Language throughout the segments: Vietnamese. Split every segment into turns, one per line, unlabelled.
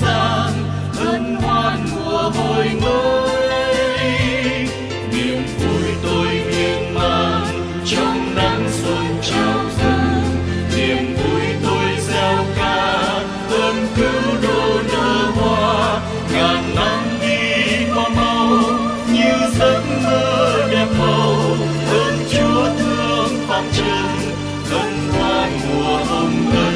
gian hân hoan mùa hồi mới. Niềm vui tôi miên man trong nắng xuân trào dâng, niềm vui tôi gieo ca ơn cứu độ nở hoa. Ngàn năm đi qua mau như giấc mơ đẹp màu, ơn Chúa thương phàm trần hân hoan mùa hồng ân.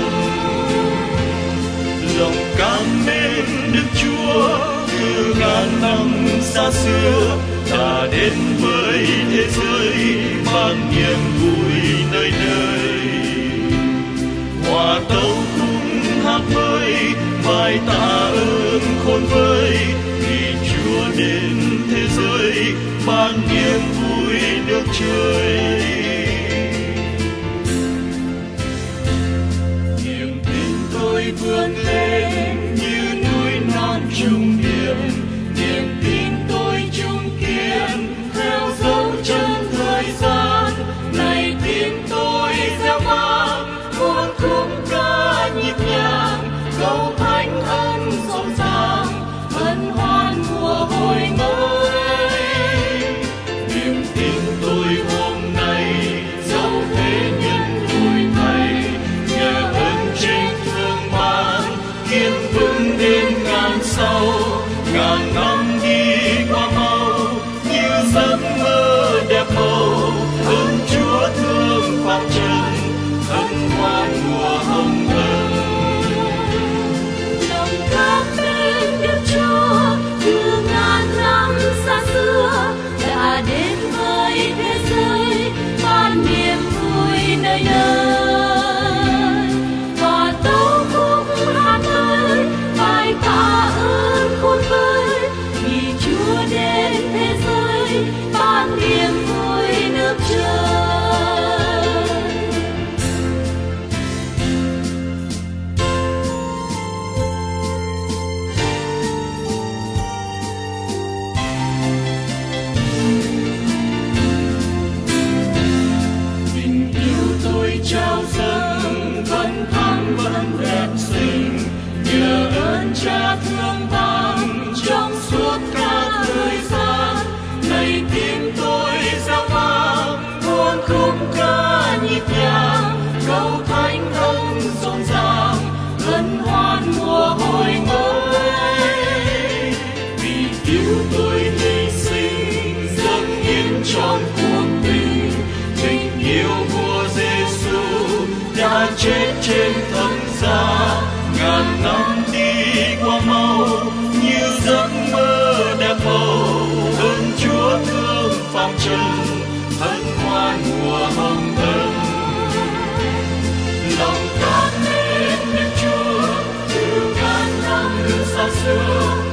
Lòng cảm mến Đức Chúa từ ngàn năm xa xưa đã đến với thế giới mang niềm vui nơi nơi. Hòa tấu khung hát mới bài tạ ơn khôn vơi, vì Chúa đến thế giới mang niềm vui nước trời. Niềm tin tôi vươn lên như núi non trùng điệp, niềm tin tôi chung kiên theo dấu chân thời gian. Này tim tôi reo vang muôn khúc ca nhịp nhàng, câu thánh ân rộn ràng hân hoan mùa hồi mới. Niềm tin tôi hôm nay dẫu thế nhân đổi thay, nhờ ơn trên thương ban kiên vững đến ngàn sau. Ngàn năm đi qua mau như giấc mơ đẹp màu, ơn Chúa thương phàm trần hân hoan mùa hồng ân.
Lòng cảm mến Đức Chúa từ ngàn năm xa xưa đã đến với thế giới ban niềm vui nơi nơi. Hòa tấu khúc hát mới bài tạ ơn khôn vơi, vì Chúa đến thế giới ban niềm vui nước trời.
Tình yêu tôi trao dâng vẫn thắm vẫn đẹp xinh, nhờ ơn Cha thương ban trong suốt cả thời gian. Này tim tôi reo vang muôn khúc ca nhịp nhàng, câu thánh ân rộn ràng hân hoan mùa hồi mới. Vì yêu tôi hy sinh dâng hiến trọn cuộc tình, tình yêu của Giêsu đã chết trên thập giá. Ngàn năm đi qua mau như giấc mơ đẹp màu, ơn Chúa thương phàm trần hân hoan mùa hồng ân. Lòng cảm mến Đức Chúa từ ngàn năm xa xưa